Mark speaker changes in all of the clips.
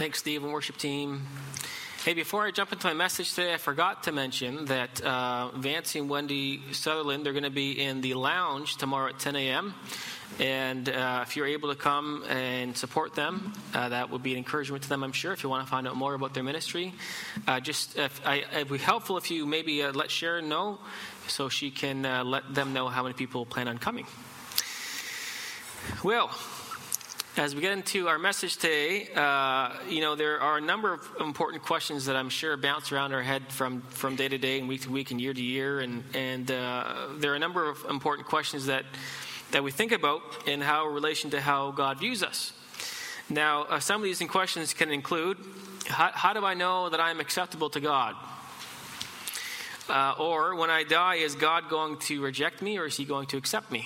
Speaker 1: Thanks, Steve and worship team. Hey, before I jump into my message today, I forgot to mention that Vance and Wendy Sutherland are going to be in the lounge tomorrow at 10 a.m. And if you're able to come and support them, that would be an encouragement to them, I'm sure, if you want to find out more about their ministry. It'd be helpful if you maybe let Sharon know so she can let them know how many people plan on coming. Well, as we get into our message today, there are a number of important questions that I'm sure bounce around our head from day to day and week to week and year to year. And there are a number of important questions that we think about in relation to how God views us. Now, some of these questions can include, how do I know that I'm acceptable to God? Or when I die, is God going to reject me or is he going to accept me?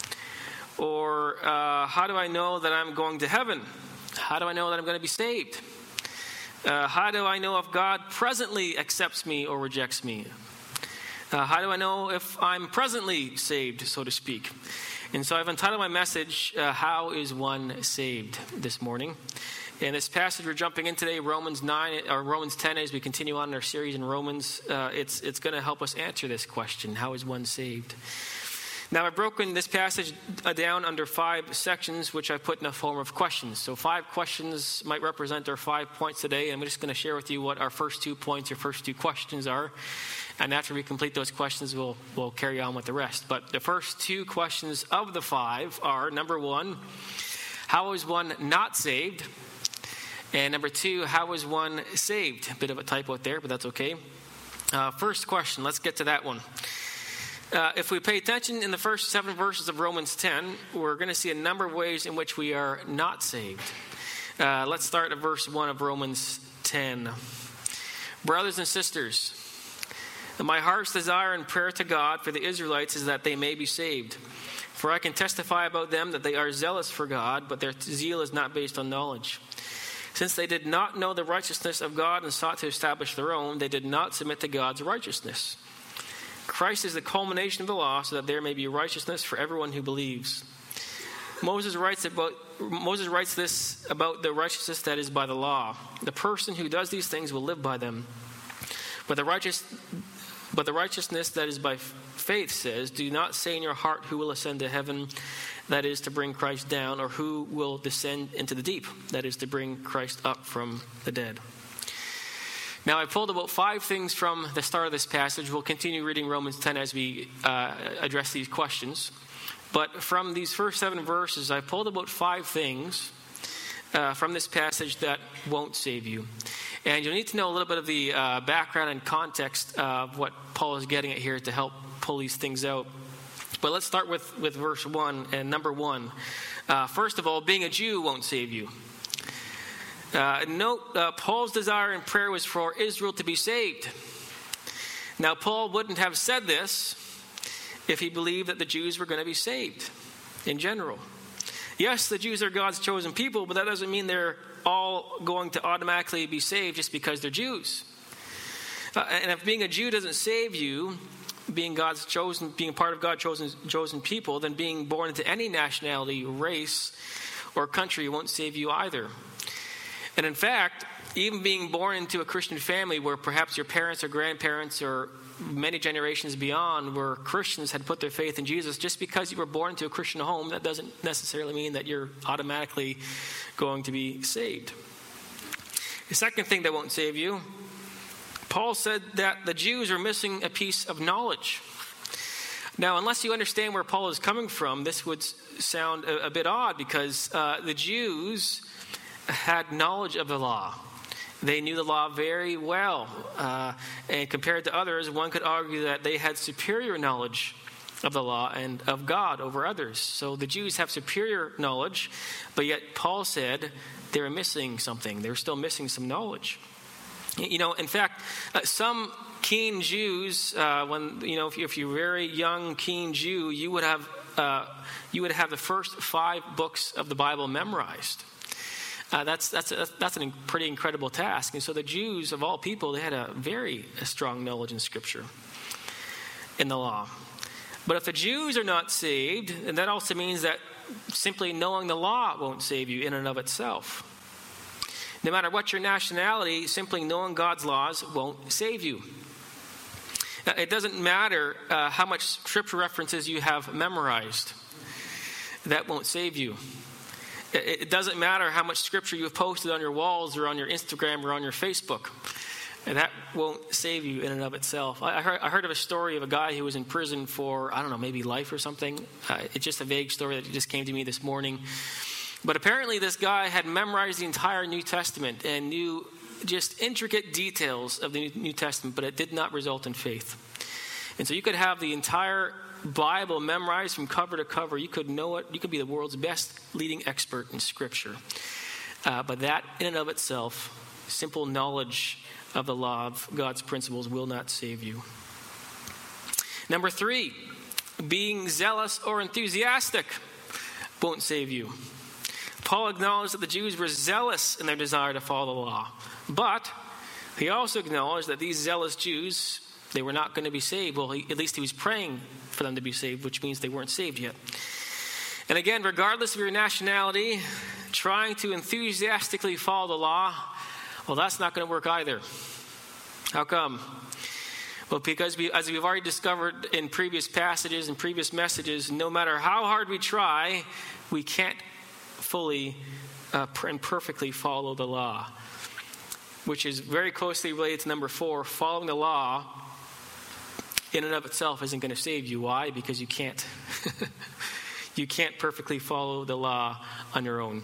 Speaker 1: Or how do I know that I'm going to heaven? How do I know that I'm going to be saved? How do I know if God presently accepts me or rejects me? How do I know if I'm presently saved, so to speak? And so I've entitled my message, How is One Saved, this morning. And this passage we're jumping in today, Romans 10, as we continue on in our series in Romans, it's going to help us answer this question, how is one saved? Now, I've broken this passage down under 5 sections, which I put in a form of questions. So 5 questions might represent our 5 points today. I'm just going to share with you what our first 2 points or first 2 questions are. And after we complete those questions, we'll carry on with the rest. But the first 2 questions of the 5 are, number 1, how is one not saved? And number 2, how is one saved? A bit of a typo there, but that's okay. First question, let's get to that one. If we pay attention in the first 7 verses of Romans 10, we're going to see a number of ways in which we are not saved. Let's start at verse 1 of Romans 10. Brothers and sisters, my heart's desire and prayer to God for the Israelites is that they may be saved. For I can testify about them that they are zealous for God, but their zeal is not based on knowledge. Since they did not know the righteousness of God and sought to establish their own, they did not submit to God's righteousness. Christ is the culmination of the law, so that there may be righteousness for everyone who believes. Moses writes this about the righteousness that is by the law. The person who does these things will live by them. But the righteousness that is by faith says, do not say in your heart who will ascend to heaven, that is to bring Christ down, or who will descend into the deep, that is to bring Christ up from the dead. Now, I pulled about 5 things from the start of this passage. We'll continue reading Romans 10 as we address these questions. But from these first 7 verses, I pulled about 5 things from this passage that won't save you. And you'll need to know a little bit of the background and context of what Paul is getting at here to help pull these things out. But let's start with verse 1 and number 1. First of all, being a Jew won't save you. Note, Paul's desire and prayer was for Israel to be saved. Now, Paul wouldn't have said this if he believed that the Jews were going to be saved in general. Yes, the Jews are God's chosen people, but that doesn't mean they're all going to automatically be saved just because they're Jews. And if being a Jew doesn't save you, being part of God's chosen people, then being born into any nationality, race, or country won't save you either. And in fact, even being born into a Christian family where perhaps your parents or grandparents or many generations beyond were Christians, had put their faith in Jesus, just because you were born into a Christian home, that doesn't necessarily mean that you're automatically going to be saved. The second thing that won't save you, Paul said that the Jews are missing a piece of knowledge. Now, unless you understand where Paul is coming from, this would sound a bit odd, because the Jews had knowledge of the law. They knew the law very well. And compared to others, one could argue that they had superior knowledge of the law and of God over others. So the Jews have superior knowledge, but yet Paul said they were missing something. They were still missing some knowledge. In fact, some keen Jews, if you're a very young, keen Jew, you would have the first 5 books of the Bible memorized. That's a pretty incredible task. And so the Jews, of all people, they had a very strong knowledge in Scripture, in the law. But if the Jews are not saved, and that also means that simply knowing the law won't save you in and of itself. No matter what your nationality, simply knowing God's laws won't save you. Now, it doesn't matter how much scripture references you have memorized. That won't save you. It doesn't matter how much scripture you've posted on your walls or on your Instagram or on your Facebook. That won't save you in and of itself. I heard of a story of a guy who was in prison for, I don't know, maybe life or something. It's just a vague story that just came to me this morning. But apparently this guy had memorized the entire New Testament and knew just intricate details of the New Testament, but it did not result in faith. And so you could have the entire Bible memorized from cover to cover. You could know it. You could be the world's best leading expert in Scripture. But that in and of itself, simple knowledge of the law of God's principles will not save you. Number 3, being zealous or enthusiastic won't save you. Paul acknowledged that the Jews were zealous in their desire to follow the law. But he also acknowledged that these zealous Jews, they were not going to be saved. Well, at least he was praying for them to be saved, which means they weren't saved yet. And again, regardless of your nationality, trying to enthusiastically follow the law, well, that's not going to work either. How come? Well, because as we've already discovered in previous passages and previous messages, no matter how hard we try, we can't fully and perfectly follow the law, which is very closely related to number 4. Following the law in and of itself isn't going to save you. Why? Because you can't. You can't perfectly follow the law on your own.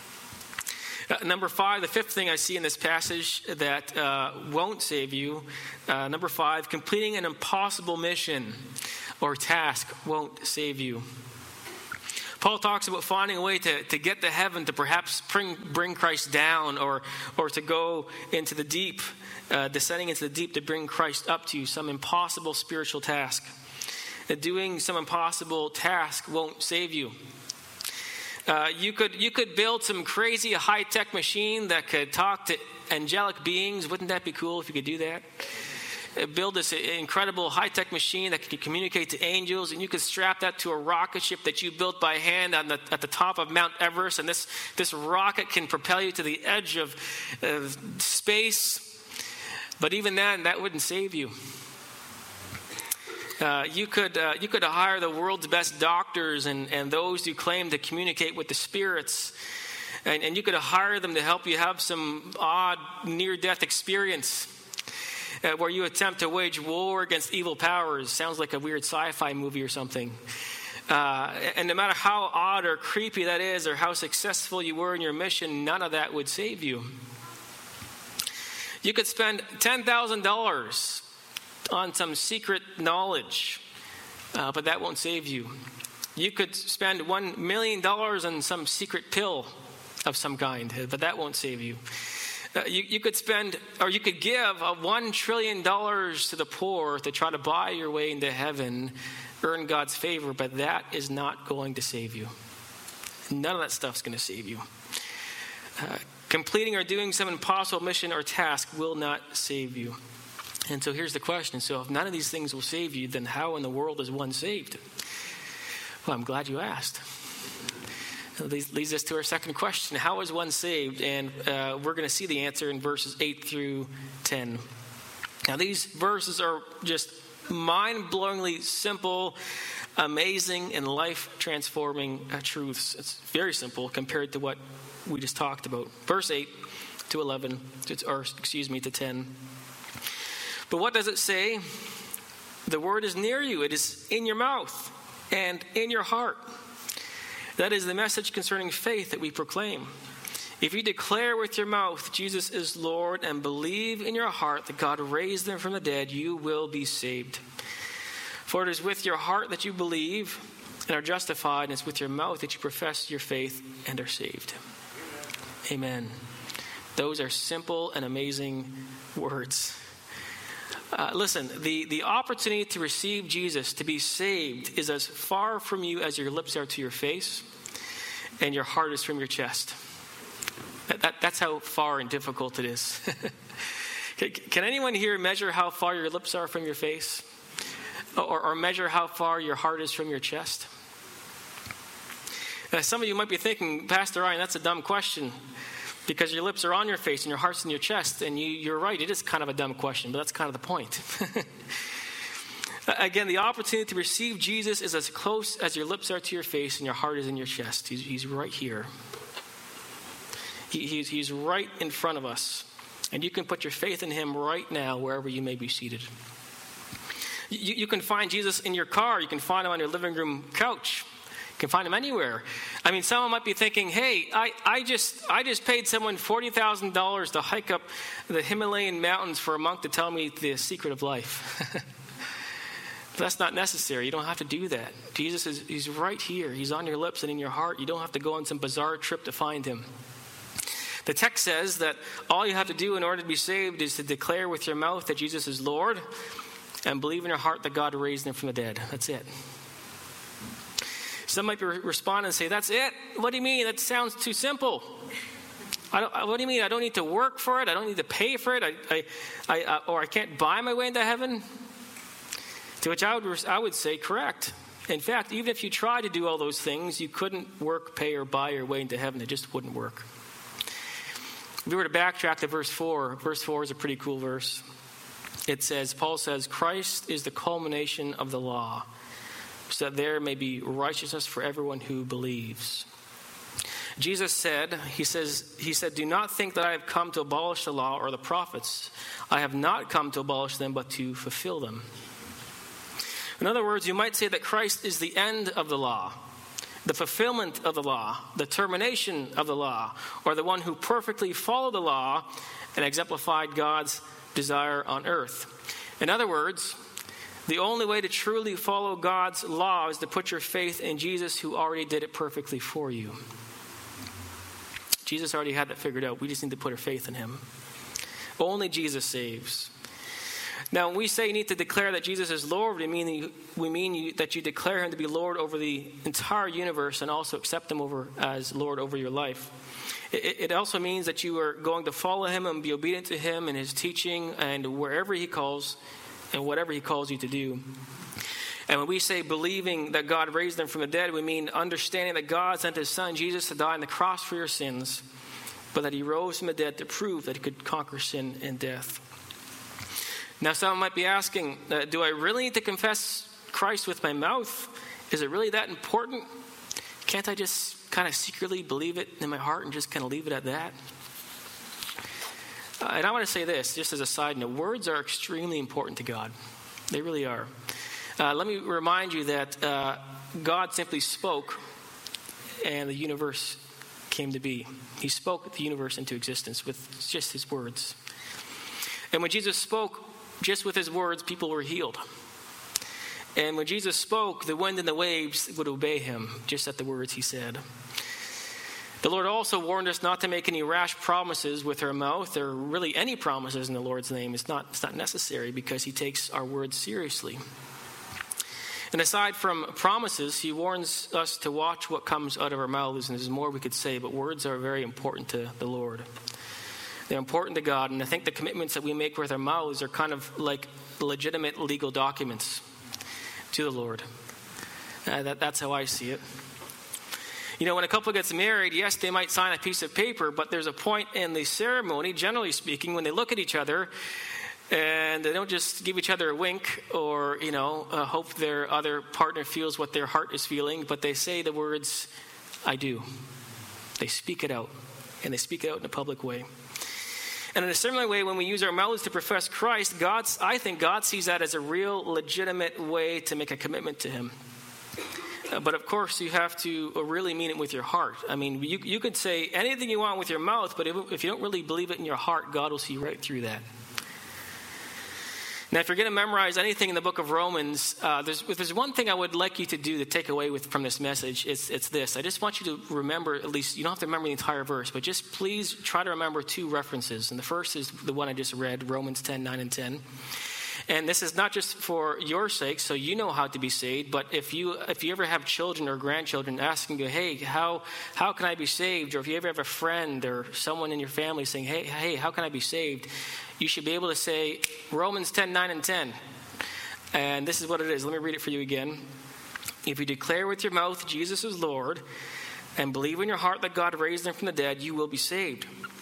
Speaker 1: Number 5, the 5th thing I see in this passage that won't save you. Number 5, completing an impossible mission or task won't save you. Paul talks about finding a way to get to heaven, to perhaps bring Christ down, or to go into the deep, descending into the deep to bring Christ up to you, some impossible spiritual task. Doing some impossible task won't save you. You could build some crazy high-tech machine that could talk to angelic beings. Wouldn't that be cool if you could do that? Build this incredible high-tech machine that could communicate to angels, and you could strap that to a rocket ship that you built by hand at the top of Mount Everest, and this rocket can propel you to the edge of space. But even then, that wouldn't save you. You could hire the world's best doctors and those who claim to communicate with the spirits, and you could hire them to help you have some odd near-death experience where you attempt to wage war against evil powers. Sounds like a weird sci-fi movie or something. And no matter how odd or creepy that is, or how successful you were in your mission, none of that would save you. You could spend $10,000 on some secret knowledge, but that won't save you. You could spend $1 million on some secret pill of some kind, but that won't save you. You could spend, or you could give $1 trillion to the poor to try to buy your way into heaven, earn God's favor, but that is not going to save you. None of that stuff's going to save you. Completing or doing some impossible mission or task will not save you. And so here's the question. So if none of these things will save you, then how in the world is one saved? Well, I'm glad you asked. This leads us to our second question. How is one saved? And we're going to see the answer in verses 8 through 10. Now, these verses are just mind-blowingly simple, amazing, and life-transforming truths. It's very simple compared to what we just talked about. Verse 8 to 11, to 10. But what does it say? The word is near you. It is in your mouth and in your heart. That is the message concerning faith that we proclaim. If you declare with your mouth Jesus is Lord and believe in your heart that God raised him from the dead, you will be saved. For it is with your heart that you believe and are justified, and it's with your mouth that you profess your faith and are saved. Amen. Those are simple and amazing words. Listen, the opportunity to receive Jesus, to be saved, is as far from you as your lips are to your face and your heart is from your chest. That's how far and difficult it is. Can anyone here measure how far your lips are from your face? Or measure how far your heart is from your chest? Some of you might be thinking, Pastor Ryan, that's a dumb question. Because your lips are on your face and your heart's in your chest. And you're right, it is kind of a dumb question, but that's kind of the point. Again, the opportunity to receive Jesus is as close as your lips are to your face and your heart is in your chest. He's right here. He's right in front of us. And you can put your faith in him right now, wherever you may be seated. You can find Jesus in your car. You can find him on your living room couch. You can find him anywhere. I mean, someone might be thinking, hey, I just paid someone $40,000 to hike up the Himalayan mountains for a monk to tell me the secret of life. But that's not necessary. You don't have to do that. Jesus he's right here. He's on your lips and in your heart. You don't have to go on some bizarre trip to find him. The text says that all you have to do in order to be saved is to declare with your mouth that Jesus is Lord and believe in your heart that God raised him from the dead. That's it. Some might respond and say, that's it? What do you mean? That sounds too simple. What do you mean? I don't need to work for it? I don't need to pay for it? Or I can't buy my way into heaven? To which I would say, correct. In fact, even if you tried to do all those things, you couldn't work, pay, or buy your way into heaven. It just wouldn't work. If we were to backtrack to verse 4 is a pretty cool verse. It says, Paul says, Christ is the culmination of the law, so that there may be righteousness for everyone who believes. Jesus said, he said, do not think that I have come to abolish the law or the prophets. I have not come to abolish them, but to fulfill them. In other words, you might say that Christ is the end of the law, the fulfillment of the law, the termination of the law, or the one who perfectly followed the law and exemplified God's desire on earth. In other words, the only way to truly follow God's law is to put your faith in Jesus, who already did it perfectly for you. Jesus already had that figured out. We just need to put our faith in him. Only Jesus saves. Now, when we say you need to declare that Jesus is Lord, we mean that you declare him to be Lord over the entire universe and also accept him as Lord over your life. It also means that you are going to follow him and be obedient to him and his teaching and wherever he calls and whatever he calls you to do. And when we say believing that God raised them from the dead, we mean understanding that God sent his son Jesus to die on the cross for your sins, but that he rose from the dead to prove that he could conquer sin and death. Now, someone might be asking, do I really need to confess Christ with my mouth? Is it really that important? Can't I just kind of secretly believe it in my heart and just kind of leave it at that? And I want to say this, just as a side note, words are extremely important to God. They really are. Let me remind you that God simply spoke and the universe came to be. He spoke the universe into existence with just his words. And when Jesus spoke, just with his words, people were healed. And when Jesus spoke, the wind and the waves would obey him, just at the words he said. The Lord also warned us not to make any rash promises with our mouth, or really any promises in the Lord's name. It's not necessary, because he takes our words seriously. And aside from promises, he warns us to watch what comes out of our mouths, and there's more we could say, but words are very important to the Lord. They're important to God, and I think the commitments that we make with our mouths are kind of like legitimate legal documents to the Lord. That's how I see it. You know, when a couple gets married, yes, they might sign a piece of paper, but there's a point in the ceremony, generally speaking, when they look at each other, and they don't just give each other a wink or, hope their other partner feels what their heart is feeling, but they say the words, I do. They speak it out, and they speak it out in a public way. And in a similar way, when we use our mouths to profess Christ, I think God sees that as a real legitimate way to make a commitment to him. But of course, you have to really mean it with your heart. I mean, you could say anything you want with your mouth, but if you don't really believe it in your heart, God will see right through that. Now, if you're going to memorize anything in the book of Romans, if there's one thing I would like you to do to take away from this message, it's this. I just want you to remember, at least, you don't have to remember the entire verse, but just please try to remember two references. And the first is the one I just read, Romans 10, 9 and 10. And this is not just for your sake, so you know how to be saved, but if you ever have children or grandchildren asking you, hey, how can I be saved? Or if you ever have a friend or someone in your family saying, hey, how can I be saved? You should be able to say Romans 10, 9 and 10. And this is what it is. Let me read it for you again. If you declare with your mouth Jesus is Lord and believe in your heart that God raised him from the dead, you will be saved.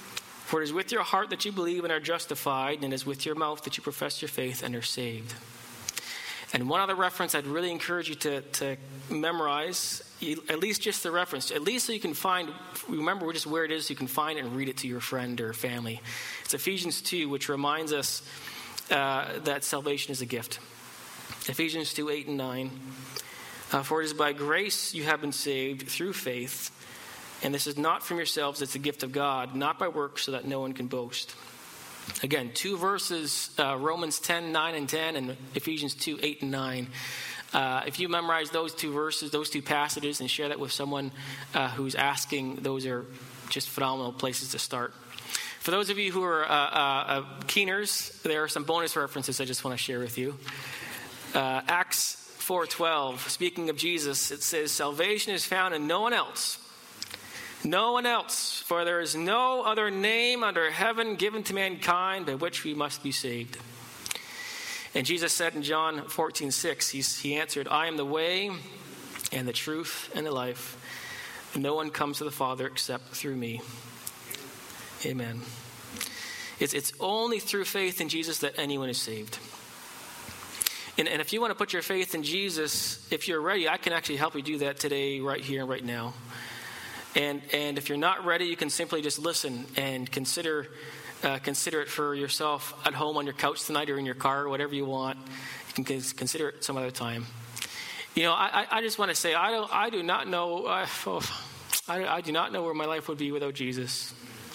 Speaker 1: For it is with your heart that you believe and are justified, and it is with your mouth that you profess your faith and are saved. And one other reference I'd really encourage you to memorize, at least just the reference, at least so you can find, remember just where it is, so you can find it and read it to your friend or family. It's Ephesians 2, which reminds us that salvation is a gift. Ephesians 2, 8 and 9. For it is by grace you have been saved through faith, and this is not from yourselves, it's a gift of God, not by works, so that no one can boast. Again, two verses, Romans 10, 9 and 10, and Ephesians 2, 8 and 9. If you memorize those two verses, those two passages, and share that with someone who's asking, those are just phenomenal places to start. For those of you who are keeners, there are some bonus references I just want to share with you. Acts 4:12, speaking of Jesus, it says, salvation is found in no one else. No one else, for there is no other name under heaven given to mankind by which we must be saved. And Jesus said in John 14:6, he answered, I am the way and the truth and the life. No one comes to the Father except through me. Amen. It's only through faith in Jesus that anyone is saved. And if you want to put your faith in Jesus, if you're ready, I can actually help you do that today, right here and right now. And if you're not ready, you can simply just listen and consider it for yourself at home on your couch tonight or in your car or whatever you want. You can consider it some other time. You know, I just want to say I do not know I do not know where my life would be without Jesus.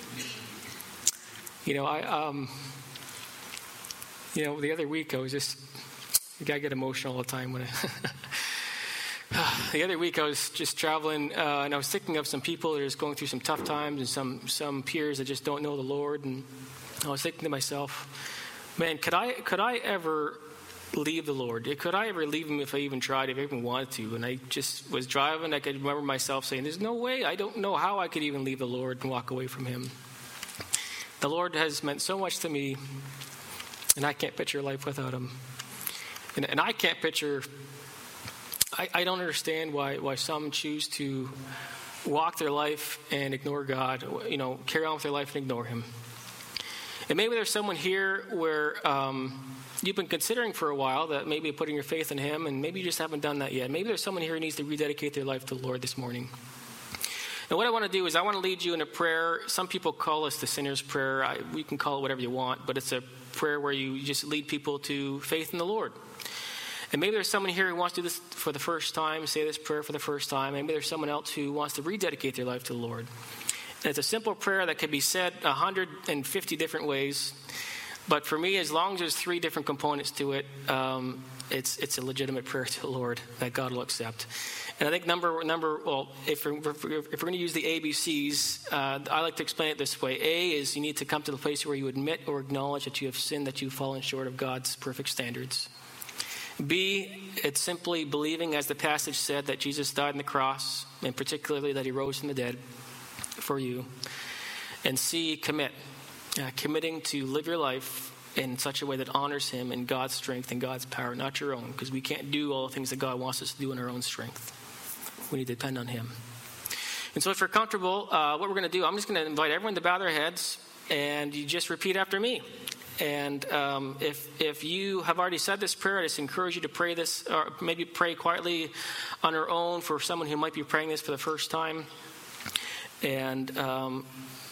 Speaker 1: You know, the other week I get emotional all the time when the other week I was just traveling and I was thinking of some people that are just going through some tough times and some peers that just don't know the Lord, and I was thinking to myself, man, could I ever leave the Lord? Could I ever leave him if I even tried, if I even wanted to? And I just was driving, I could remember myself saying, there's no way, I don't know how I could even leave the Lord and walk away from him. The Lord has meant so much to me, and I can't picture life without him. And I can't picture, I don't understand why some choose to walk their life and ignore God, carry on with their life and ignore him. And maybe there's someone here where you've been considering for a while that maybe putting your faith in him, and maybe you just haven't done that yet. Maybe there's someone here who needs to rededicate their life to the Lord this morning. And what I want to do is I want to lead you in a prayer. Some people call this the sinner's prayer. We can call it whatever you want, but it's a prayer where you just lead people to faith in the Lord. And maybe there's someone here who wants to do this for the first time, say this prayer for the first time. Maybe there's someone else who wants to rededicate their life to the Lord. And it's a simple prayer that can be said 150 different ways. But for me, as long as there's 3 different components to it, it's a legitimate prayer to the Lord that God will accept. And I think if we're going to use the ABCs, I like to explain it this way. A is you need to come to the place where you admit or acknowledge that you have sinned, that you've fallen short of God's perfect standards. B, it's simply believing, as the passage said, that Jesus died on the cross, and particularly that he rose from the dead for you. And C, committing to live your life in such a way that honors him and God's strength and God's power, not your own, because we can't do all the things that God wants us to do in our own strength. We need to depend on him. And so if you're comfortable, what we're going to do, I'm just going to invite everyone to bow their heads, and you just repeat after me. And if you have already said this prayer, I just encourage you to pray this, or maybe pray quietly on your own for someone who might be praying this for the first time. And I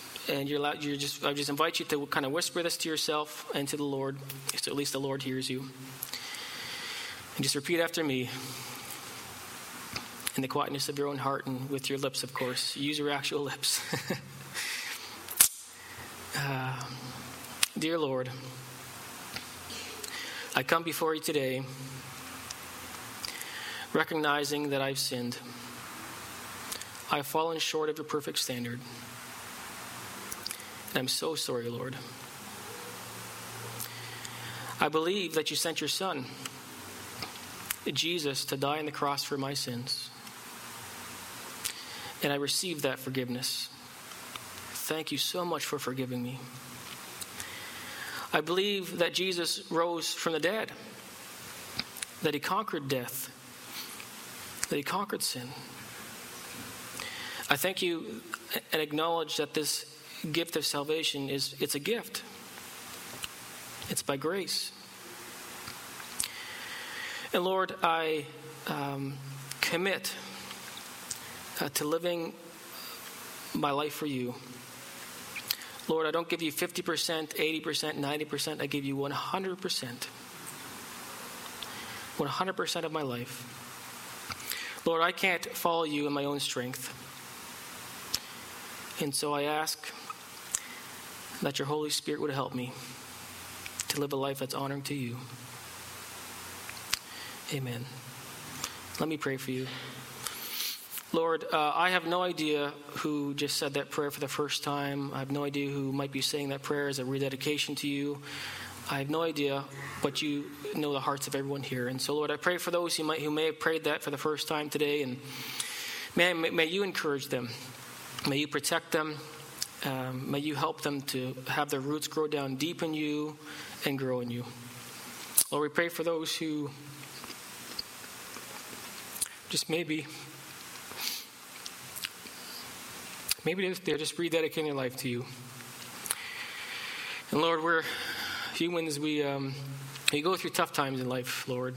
Speaker 1: just invite you to kind of whisper this to yourself and to the Lord, so at least the Lord hears you. And just repeat after me, in the quietness of your own heart and with your lips, of course. Use your actual lips. Dear Lord, I come before you today recognizing that I've sinned. I've fallen short of your perfect standard. And I'm so sorry, Lord. I believe that you sent your Son, Jesus, to die on the cross for my sins. And I received that forgiveness. Thank you so much for forgiving me. I believe that Jesus rose from the dead, that he conquered death, that he conquered sin. I thank you and acknowledge that this gift of salvation it's a gift. It's by grace. And Lord, I commit to living my life for you. Lord, I don't give you 50%, 80%, 90%. I give you 100%. 100% of my life. Lord, I can't follow you in my own strength. And so I ask that your Holy Spirit would help me to live a life that's honoring to you. Amen. Let me pray for you. Lord, I have no idea who just said that prayer for the first time. I have no idea who might be saying that prayer as a rededication to you. I have no idea, but you know the hearts of everyone here. And so, Lord, I pray for those who may have prayed that for the first time today. And may you encourage them. May you protect them. May you help them to have their roots grow down deep in you and grow in you. Lord, we pray for those who just maybe they're just rededicating their life to you. And Lord, we're humans. We go through tough times in life, Lord,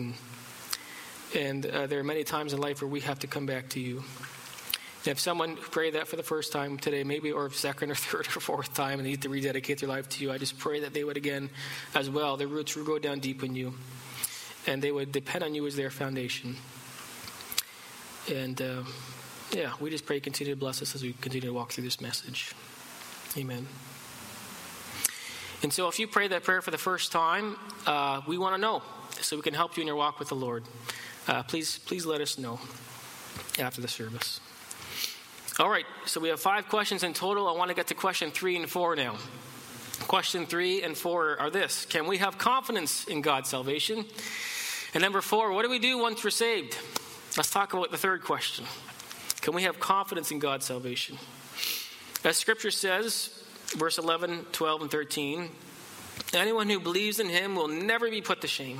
Speaker 1: and there are many times in life where we have to come back to you. And if someone prayed that for the first time today, maybe, or second or third or fourth time, and they need to rededicate their life to you, I just pray that they would again as well. Their roots would go down deep in you, and they would depend on you as their foundation. And we just pray continue to bless us as we continue to walk through this message. Amen. And so if you pray that prayer for the first time, we want to know so we can help you in your walk with the Lord. Please let us know after the service. All right, so we have 5 questions in total. I want to get to question 3 and 4 now. Question 3 and 4 are this: can we have confidence in God's salvation? And number 4, what do we do once we're saved? Let's talk about the third question. Can we have confidence in God's salvation? As Scripture says, verse 11, 12, and 13, anyone who believes in him will never be put to shame.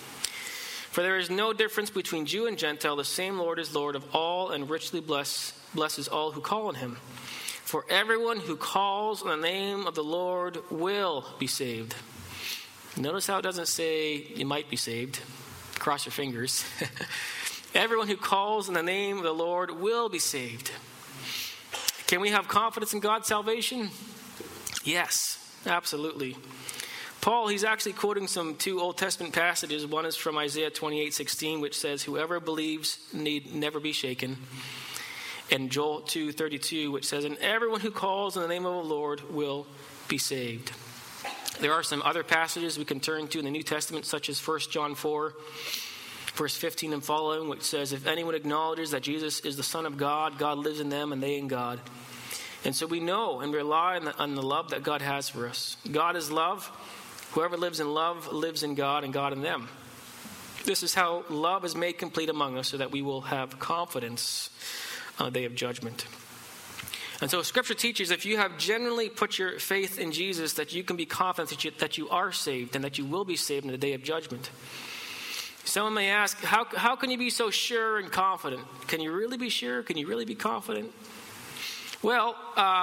Speaker 1: For there is no difference between Jew and Gentile. The same Lord is Lord of all and richly blesses all who call on him. For everyone who calls on the name of the Lord will be saved. Notice how it doesn't say you might be saved. Cross your fingers. Everyone who calls on the name of the Lord will be saved. Can we have confidence in God's salvation? Yes, absolutely. Paul, he's actually quoting 2 Old Testament passages. One is from Isaiah 28:16, which says, whoever believes need never be shaken. And Joel 2:32, which says, and everyone who calls on the name of the Lord will be saved. There are some other passages we can turn to in the New Testament, such as 1 John 4, verse 15 and following, which says, if anyone acknowledges that Jesus is the Son of God, God lives in them and they in God. And so we know and rely on the love that God has for us. God is love. Whoever lives in love lives in God and God in them. This is how love is made complete among us so that we will have confidence on the day of judgment. And so Scripture teaches if you have genuinely put your faith in Jesus, that you can be confident that you are saved and that you will be saved in the day of judgment. Someone may ask, how can you be so sure and confident? Can you really be sure? Can you really be confident? Well,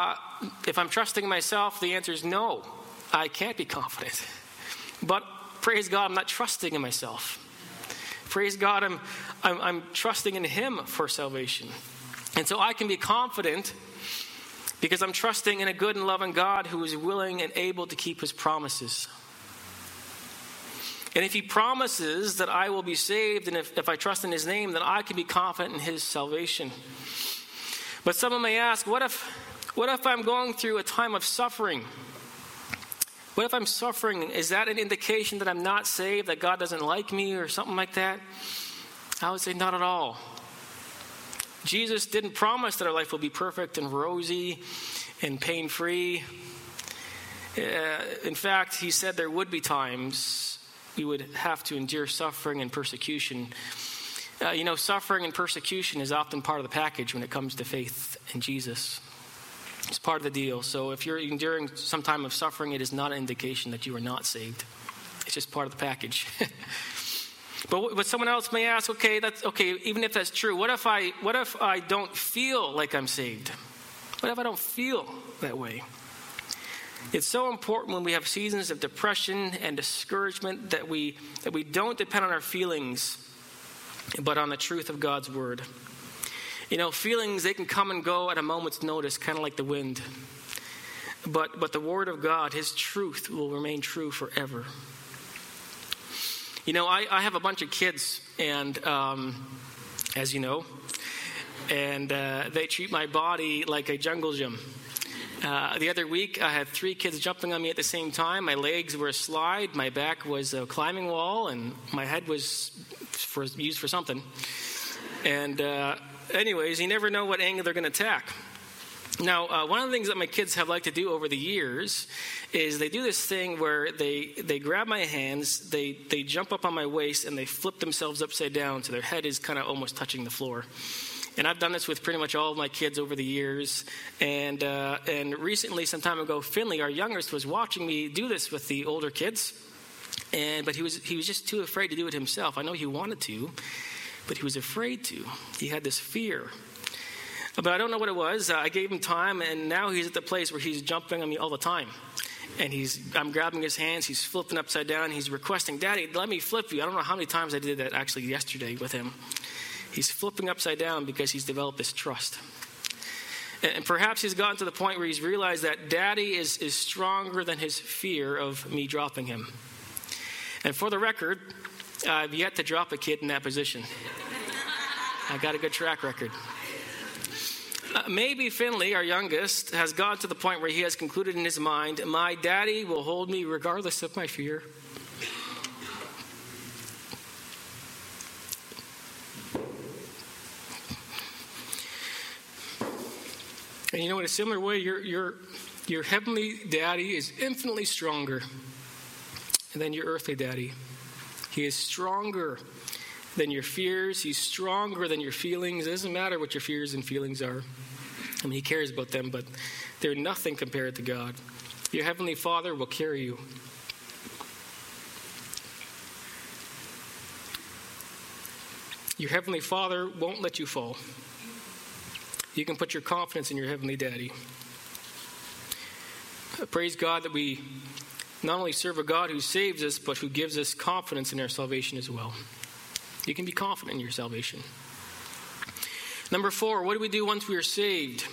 Speaker 1: if I'm trusting myself, the answer is no. I can't be confident. But praise God, I'm not trusting in myself. Praise God, I'm trusting in Him for salvation. And so I can be confident because I'm trusting in a good and loving God who is willing and able to keep His promises. And if He promises that I will be saved, and if I trust in His name, then I can be confident in His salvation. But someone may ask, what if I'm going through a time of suffering? What if I'm suffering? Is that an indication that I'm not saved, that God doesn't like me or something like that? I would say not at all. Jesus didn't promise that our life will be perfect and rosy and pain-free. In fact, He said there would be times we would have to endure suffering and persecution. Suffering and persecution is often part of the package when it comes to faith in Jesus. It's part of the deal. So if you're enduring some time of suffering, it is not an indication that you are not saved. It's just part of the package. But someone else may ask, that's okay. Even if that's true, what if I don't feel like I'm saved? What if I don't feel that way? It's so important when we have seasons of depression and discouragement that we don't depend on our feelings, but on the truth of God's word. Feelings, they can come and go at a moment's notice, kind of like the wind. But the word of God, his truth, will remain true forever. I have a bunch of kids, and as you know, and they treat my body like a jungle gym. The other week, I had 3 kids jumping on me at the same time. My legs were a slide, my back was a climbing wall, and my head was used for something. And anyways, you never know what angle they're going to attack. Now, one of the things that my kids have liked to do over the years is they do this thing where they grab my hands, they jump up on my waist, and they flip themselves upside down so their head is kind of almost touching the floor. And I've done this with pretty much all of my kids over the years. And recently, some time ago, Finley, our youngest, was watching me do this with the older kids. But he was just too afraid to do it himself. I know he wanted to, but he was afraid to. He had this fear. But I don't know what it was. I gave him time, and now he's at the place where he's jumping on me all the time. And I'm grabbing his hands. He's flipping upside down. He's requesting, "Daddy, let me flip you." I don't know how many times I did that actually yesterday with him. He's flipping upside down because he's developed this trust. And perhaps he's gotten to the point where he's realized that Daddy is stronger than his fear of me dropping him. And for the record, I've yet to drop a kid in that position. I got a good track record. Maybe Finley, our youngest, has gotten to the point where he has concluded in his mind, "My daddy will hold me regardless of my fear." And in a similar way, your heavenly daddy is infinitely stronger than your earthly daddy. He is stronger than your fears. He's stronger than your feelings. It doesn't matter what your fears and feelings are. He cares about them, but they're nothing compared to God. Your heavenly Father will carry you. Your heavenly Father won't let you fall. You can put your confidence in your heavenly daddy. Praise God that we not only serve a God who saves us, but who gives us confidence in our salvation as well. You can be confident in your salvation. Number 4, what do we do once we are saved?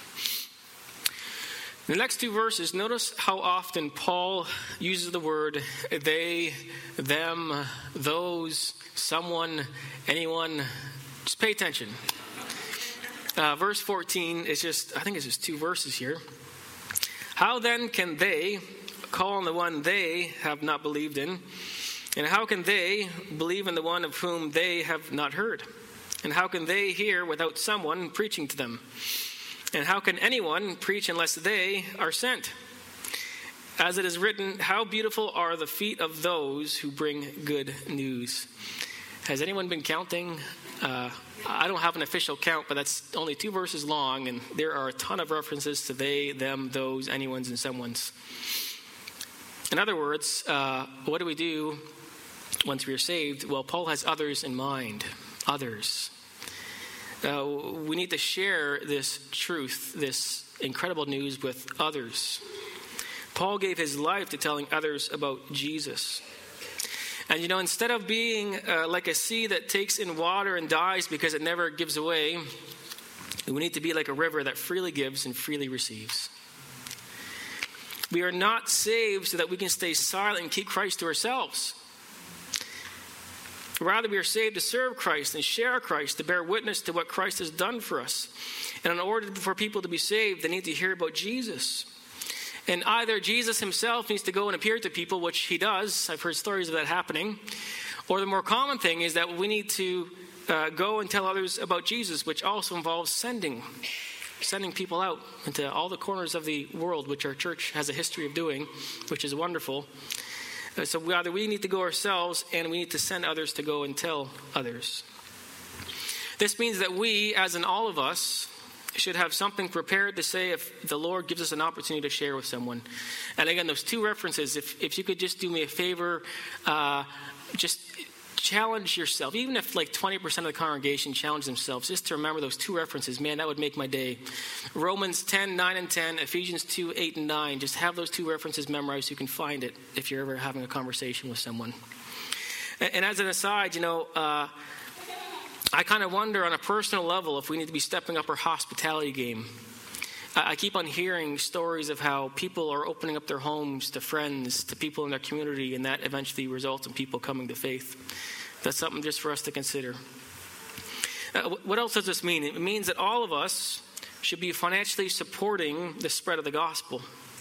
Speaker 1: In the next 2 verses, notice how often Paul uses the word they, them, those, someone, anyone. Just pay attention. Verse 14 is I think it's just 2 verses here. How then can they call on the one they have not believed in? And how can they believe in the one of whom they have not heard? And how can they hear without someone preaching to them? And how can anyone preach unless they are sent? As it is written, how beautiful are the feet of those who bring good news. Has anyone been counting? I don't have an official count, but that's only 2 verses long, and there are a ton of references to they, them, those, anyone's, and someone's. In other words, what do we do once we are saved? Well, Paul has others in mind. Others. We need to share this truth, this incredible news with others. Paul gave his life to telling others about Jesus. And instead of being like a sea that takes in water and dies because it never gives away, we need to be like a river that freely gives and freely receives. We are not saved so that we can stay silent and keep Christ to ourselves. Rather, we are saved to serve Christ and share Christ, to bear witness to what Christ has done for us. And in order for people to be saved, they need to hear about Jesus. And either Jesus himself needs to go and appear to people, which he does. I've heard stories of that happening. Or the more common thing is that we need to go and tell others about Jesus, which also involves sending people out into all the corners of the world, which our church has a history of doing, which is wonderful. So either we need to go ourselves, and we need to send others to go and tell others. This means that we, as in all of us, should have something prepared to say if the Lord gives us an opportunity to share with someone. And again, those 2 references, if you could just do me a favor, just challenge yourself. Even if like 20% of the congregation challenge themselves, just to remember those two references, man, that would make my day. Romans 10, 9 and 10, Ephesians 2, 8 and 9. Just have those two references memorized so you can find it if you're ever having a conversation with someone. And as an aside, I kind of wonder on a personal level if we need to be stepping up our hospitality game. I keep on hearing stories of how people are opening up their homes to friends, to people in their community, and that eventually results in people coming to faith. That's something just for us to consider. What else does this mean? It means that all of us should be financially supporting the spread of the gospel.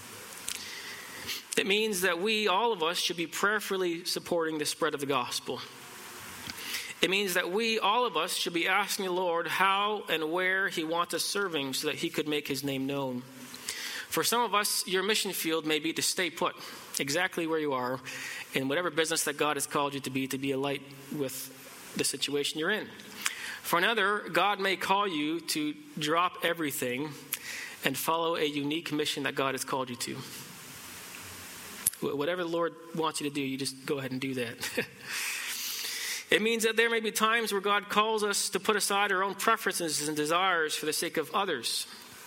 Speaker 1: It means that all of us, should be prayerfully supporting the spread of the gospel. It means that all of us, should be asking the Lord how and where he wants us serving so that he could make his name known. For some of us, your mission field may be to stay put exactly where you are in whatever business that God has called you to be a light with the situation you're in. For another, God may call you to drop everything and follow a unique mission that God has called you to. Whatever the Lord wants you to do, you just go ahead and do that. It means that there may be times where God calls us to put aside our own preferences and desires for the sake of others.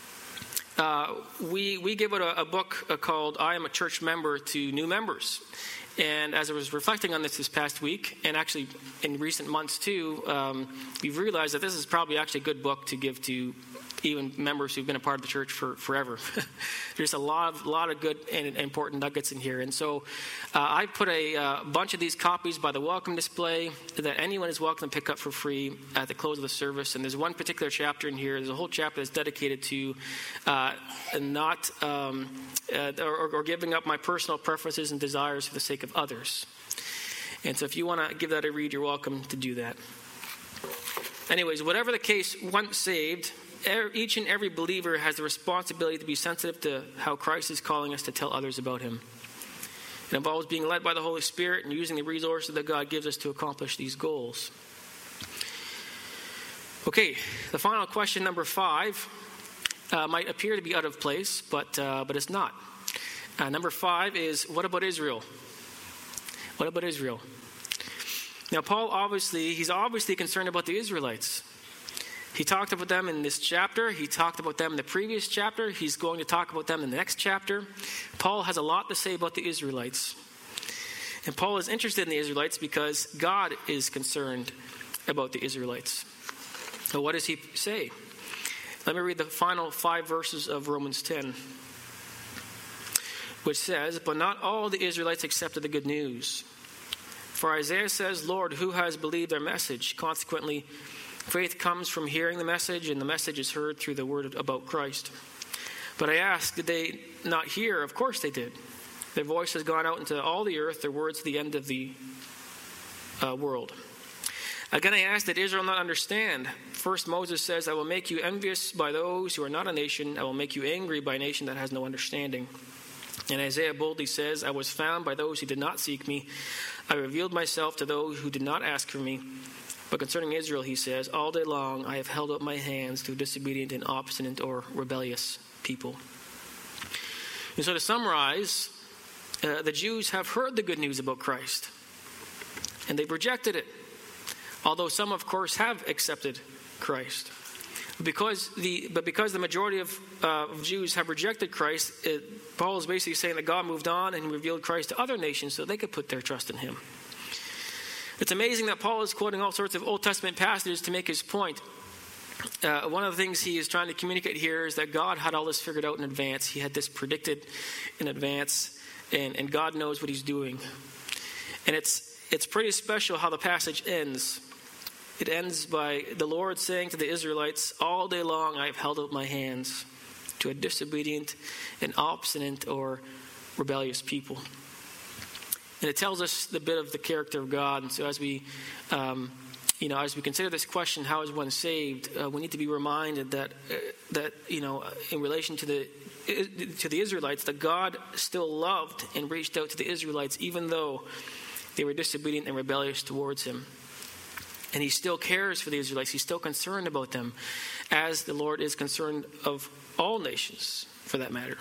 Speaker 1: We give out a book called I Am a Church Member to new members. And as I was reflecting on this past week, and actually in recent months too, we've realized that this is probably actually a good book to give to even members who've been a part of the church for forever. There's a lot of good and important nuggets in here. And so I put a bunch of these copies by the welcome display that anyone is welcome to pick up for free at the close of the service. And there's one particular chapter in here. There's a whole chapter that's dedicated to not giving up my personal preferences and desires for the sake of others. And so if you want to give that a read, you're welcome to do that. Anyways, whatever the case, once saved, each and every believer has the responsibility to be sensitive to how Christ is calling us to tell others about him. It involves being led by the Holy Spirit and using the resources that God gives us to accomplish these goals. Okay, the final question, number 5, might appear to be out of place, but it's not. Number 5 is, what about Israel? What about Israel? Now, Paul he's obviously concerned about the Israelites. He talked about them in this chapter. He talked about them in the previous chapter. He's going to talk about them in the next chapter. Paul has a lot to say about the Israelites. And Paul is interested in the Israelites because God is concerned about the Israelites. So what does he say? Let me read the final 5 verses of Romans 10, which says, "But not all the Israelites accepted the good news. For Isaiah says, 'Lord, who has believed our message?' Consequently, faith comes from hearing the message, and the message is heard through the word about Christ. But I ask, did they not hear? Of course they did. Their voice has gone out into all the earth, their words to the end of the world. Again, I ask, did Israel not understand? First, Moses says, I will make you envious by those who are not a nation. I will make you angry by a nation that has no understanding. And Isaiah boldly says, I was found by those who did not seek me. I revealed myself to those who did not ask for me. But concerning Israel, he says, all day long I have held up my hands to disobedient and obstinate or rebellious people. And so to summarize, the Jews have heard the good news about Christ, and they've rejected it. Although some, of course, have accepted Christ. But because the majority of Jews have rejected Christ, Paul is basically saying that God moved on and revealed Christ to other nations so they could put their trust in him. It's amazing that Paul is quoting all sorts of Old Testament passages to make his point. One of the things he is trying to communicate here is that God had all this figured out in advance. He had this predicted in advance, and God knows what he's doing. And it's pretty special how the passage ends. It ends by the Lord saying to the Israelites, all day long I have held up my hands to a disobedient and obstinate or rebellious people. And it tells us the bit of the character of God. And so as we consider this question, how is one saved? We need to be reminded that in relation to the Israelites, that God still loved and reached out to the Israelites, even though they were disobedient and rebellious towards him. And he still cares for the Israelites. He's still concerned about them, as the Lord is concerned of all nations, for that matter.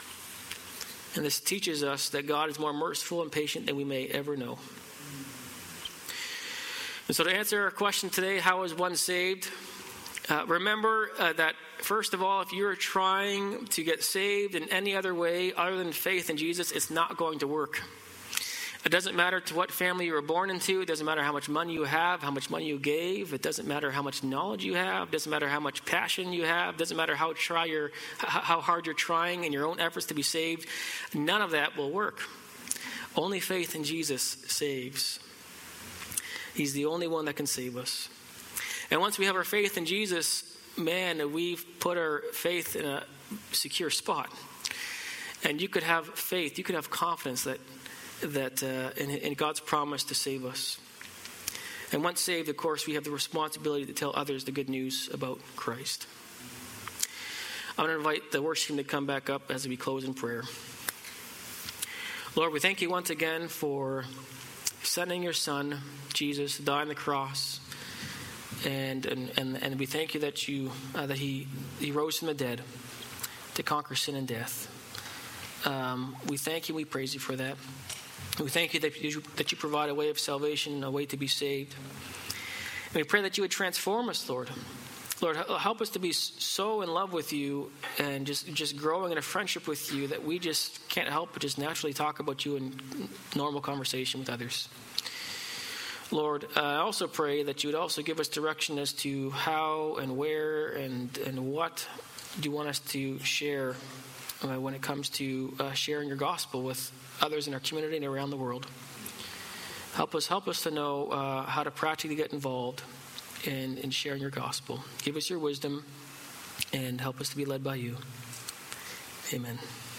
Speaker 1: And this teaches us that God is more merciful and patient than we may ever know. And so to answer our question today, how is one saved? Remember that, first of all, if you're trying to get saved in any other way other than faith in Jesus, it's not going to work. It doesn't matter to what family you were born into. It doesn't matter how much money you have, how much money you gave. It doesn't matter how much knowledge you have. It doesn't matter how much passion you have. It doesn't matter how hard you're trying in your own efforts to be saved. None of that will work. Only faith in Jesus saves. He's the only one that can save us. And once we have our faith in Jesus, man, we've put our faith in a secure spot. And you could have faith, you could have confidence that in God's promise to save us. And once saved, of course, we have the responsibility to tell others the good news about Christ. I'm going to invite the worship team to come back up as we close in prayer. Lord, we thank you once again for sending your Son, Jesus, to die on the cross. And we thank you that he rose from the dead to conquer sin and death. We thank you, we praise you for that. We thank you that you provide a way of salvation, a way to be saved. And we pray that you would transform us, Lord. Lord, help us to be so in love with you and just growing in a friendship with you that we just can't help but just naturally talk about you in normal conversation with others. Lord, I also pray that you would also give us direction as to how and where and what do you want us to share when it comes to sharing your gospel with others in our community and around the world. Help us to know how to practically get involved in sharing your gospel. Give us your wisdom and help us to be led by you. Amen.